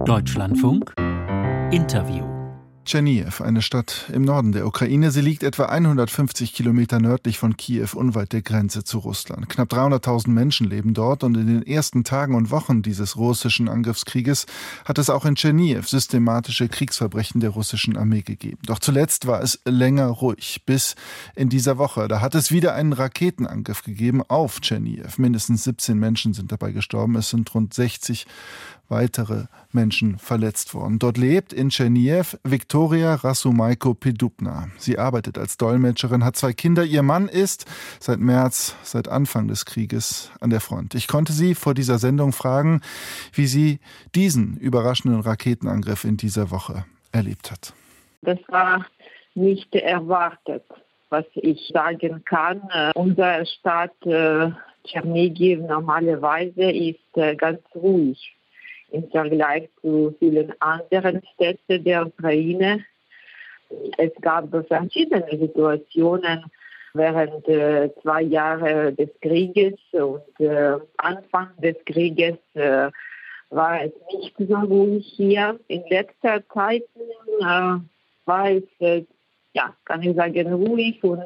Deutschlandfunk Interview. Tschernihiw, eine Stadt im Norden der Ukraine. Sie liegt etwa 150 Kilometer nördlich von Kiew, unweit der Grenze zu Russland. Knapp 300.000 Menschen leben dort und in den ersten Tagen und Wochen dieses russischen Angriffskrieges hat es auch in Tschernihiw systematische Kriegsverbrechen der russischen Armee gegeben. Doch zuletzt war es länger ruhig, bis in dieser Woche. Da hat es wieder einen Raketenangriff gegeben auf Tschernihiw. Mindestens 17 Menschen sind dabei gestorben. Es sind rund 60 weitere Menschen verletzt worden. Dort lebt in Tschernihiw Viktoria Rasumaiko-Pedubna. Sie arbeitet als Dolmetscherin, hat 2 Kinder. Ihr Mann ist seit Anfang des Krieges an der Front. Ich konnte sie vor dieser Sendung fragen, wie sie diesen überraschenden Raketenangriff in dieser Woche erlebt hat. Das war nicht erwartet, was ich sagen kann. Unsere Stadt Tschernihiw normalerweise ist ganz ruhig im Vergleich zu vielen anderen Städten der Ukraine. Es gab verschiedene Situationen während 2 Jahre des Krieges und Anfang des Krieges war es nicht so ruhig hier. In letzter Zeit war es, kann ich sagen, ruhig und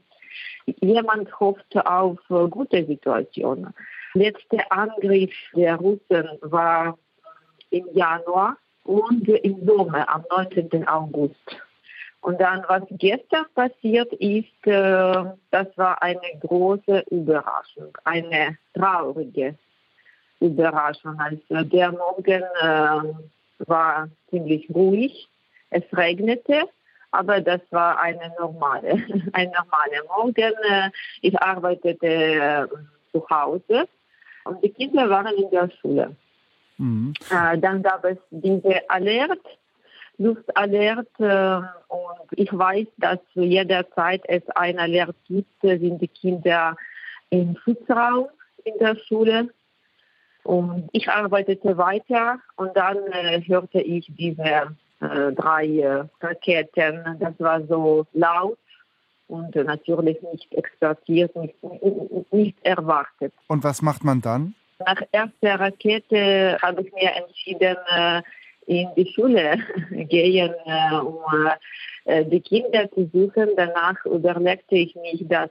jemand hofft auf gute Situationen. Letzter Angriff der Russen war im Januar und im Sommer, am 19. August. Und dann, was gestern passiert ist, das war eine große Überraschung, eine traurige Überraschung. Also der Morgen war ziemlich ruhig, es regnete, aber das war ein normaler Morgen. Ich arbeitete zu Hause und die Kinder waren in der Schule. Dann gab es diese Luftalert und ich weiß, dass jederzeit es ein Alert gibt, sind die Kinder im Schutzraum in der Schule. Und ich arbeitete weiter und dann hörte ich diese 3 Raketen. Das war so laut und natürlich nicht exportiert, nicht erwartet. Und was macht man dann? Nach erster Rakete habe ich mir entschieden, in die Schule gehen, um die Kinder zu suchen. Danach überlegte ich mich, dass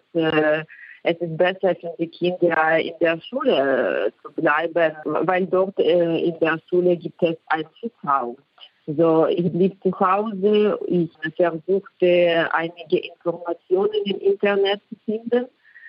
es ist besser für die Kinder in der Schule zu bleiben, weil dort in der Schule gibt es einen Schutzraum. So, ich blieb zu Hause, ich versuchte einige Informationen im Internet zu finden.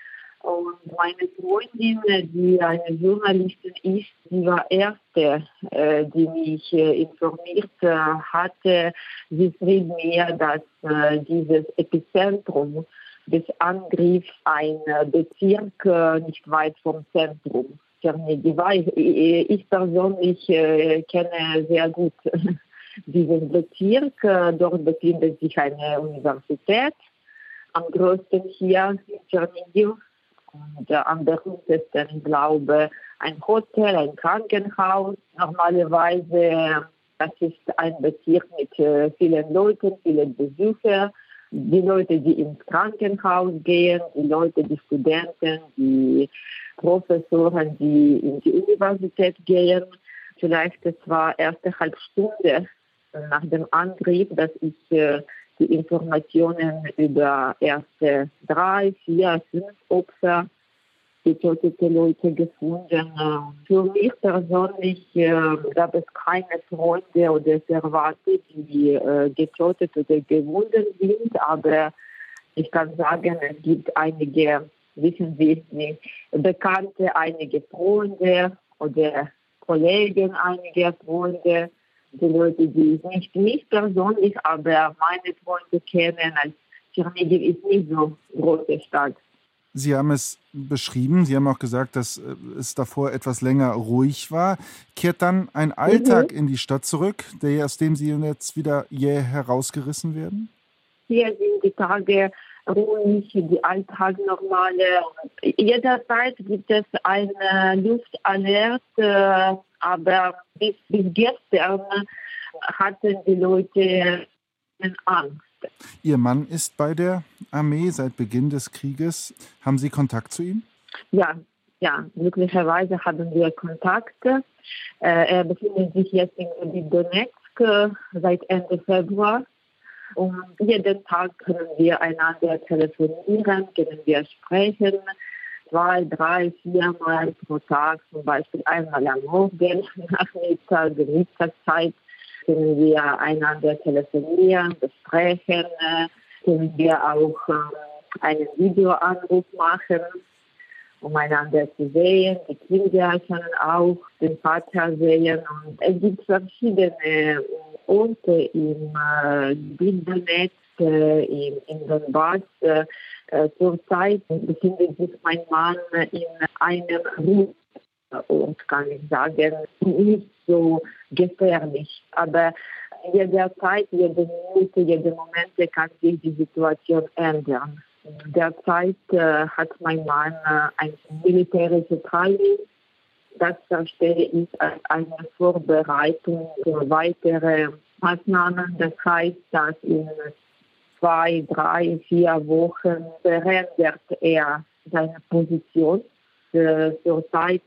Und meine Freundin, die eine Journalistin ist, die war erste, die mich informiert hatte. Sie schrieb mir, dass dieses Epizentrum des Angriffs ein Bezirk nicht weit vom Zentrum Tschernihiw war. Ich persönlich kenne sehr gut diesen Bezirk. Dort befindet sich eine Universität, am größten hier in Tschernihiw. Und am berühmtesten, glaube ich, ein Hotel, ein Krankenhaus. Normalerweise, das ist ein Bezirk mit vielen Leuten, vielen Besuchern. Die Leute, die ins Krankenhaus gehen, die Leute, die Studenten, die Professoren, die in die Universität gehen. Vielleicht es war erste halbe Stunde nach dem Angriff, dass ich die Informationen über erste 3, 4, 5 Opfer, getötete Leute gefunden. Für mich persönlich gab es keine Freunde oder Verwandte, die getötet oder gewunden sind, aber ich kann sagen, es gibt einige, wissen Sie, Bekannte, einige Freunde oder Kollegen, einige Freunde, die Leute, die nicht mich persönlich, aber meine Freunde kennen, als Tschernihiw ist nicht so große Stadt. Sie haben es beschrieben, Sie haben auch gesagt, dass es davor etwas länger ruhig war. Kehrt dann ein Alltag in die Stadt zurück, aus dem Sie jetzt wieder jäh herausgerissen werden? Hier sind die Tage ruhig, die Alltag normale. Jederzeit gibt es eine Luftalert, aber bis gestern hatten die Leute Angst. Ihr Mann ist bei der Armee seit Beginn des Krieges. Haben Sie Kontakt zu ihm? Ja, Ja, glücklicherweise haben wir Kontakte. Er befindet sich jetzt in Donetsk seit Ende Februar. Und jeden Tag können wir einander telefonieren, können wir sprechen. 2, 3, 4 Mal pro Tag, zum Beispiel einmal am Morgen, Nachmittag, Mittagszeit, können wir einander telefonieren, besprechen, können wir auch einen Videoanruf machen, um einander zu sehen. Die Kinder können auch den Vater sehen. Und es gibt verschiedene Orte im Donetsk, in Donbass. Zurzeit befindet sich mein Mann in einem Ruheort, kann ich sagen, nicht so gefährlich. Aber jederzeit, jede Minute, jede Moment kann sich die Situation ändern. Derzeit hat mein Mann ein militärisches Training. Das verstehe ich als eine Vorbereitung für weitere Maßnahmen. Das heißt, dass in 2, 3, 4 Wochen verändert er seine Position. Zurzeit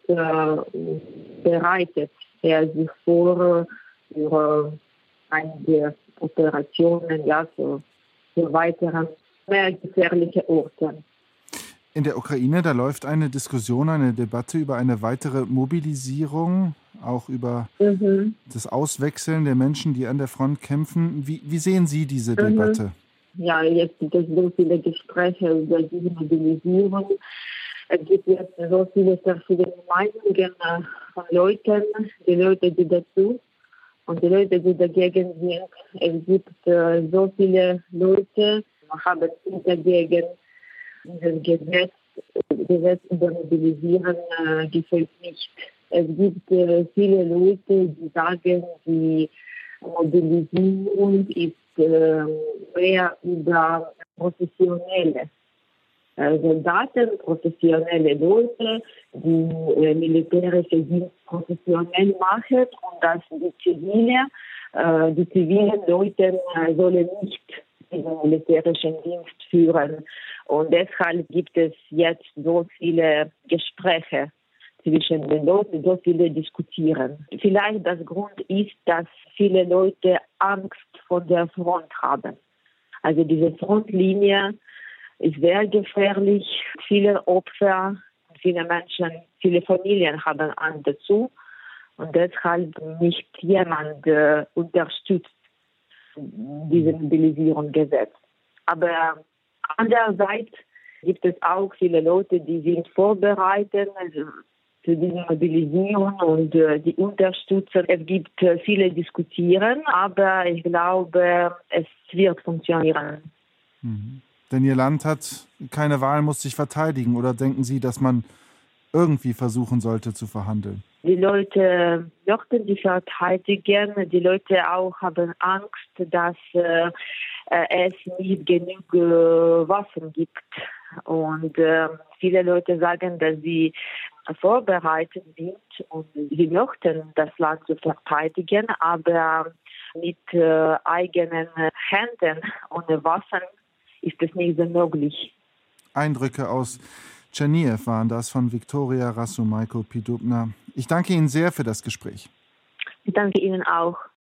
bereitet er sich vor für einige Operationen, ja, für weitere, mehr gefährliche Orte. In der Ukraine, da läuft eine Diskussion, eine Debatte über eine weitere Mobilisierung, auch über das Auswechseln der Menschen, die an der Front kämpfen. Wie sehen Sie diese Debatte? Ja, jetzt gibt es so viele Gespräche über diese Mobilisierung. Es gibt jetzt so viele verschiedene Meinungen von Leuten, die Leute, die dazu und die Leute, die dagegen sind. Es gibt so viele Leute, die haben dagegen. Das Gesetz über Mobilisieren gefällt nicht. Es gibt viele Leute, die sagen, die Mobilisierung ist mehr über professionelle Soldaten, professionelle Leute, die militärische Dienst professionell machen und dass die zivilen Leute sollen nicht diesen militärischen Dienst führen. Und deshalb gibt es jetzt so viele Gespräche zwischen den Leuten, so viele diskutieren. Vielleicht das Grund ist, dass viele Leute Angst vor der Front haben. Also diese Frontlinie ist sehr gefährlich. Viele Opfer, viele Menschen, viele Familien haben Angst dazu. Und deshalb nicht jemand unterstützt diese Mobilisierung gesetzt. Aber andererseits gibt es auch viele Leute, die sind vorbereitet für diese Mobilisierung und die unterstützen. Es gibt viele diskutieren, aber ich glaube, es wird funktionieren. Denn Ihr Land hat keine Wahl, muss sich verteidigen. Oder denken Sie, dass man irgendwie versuchen sollte zu verhandeln? Die Leute möchten sich verteidigen. Die Leute auch haben Angst, dass es nicht genug Waffen gibt. Und viele Leute sagen, dass sie vorbereitet sind und sie möchten das Land zu verteidigen, aber mit eigenen Händen ohne Waffen ist es nicht so möglich. Eindrücke aus Tscherniew waren das von Viktoria Rasumajko-Pidubna. Ich danke Ihnen sehr für das Gespräch. Ich danke Ihnen auch.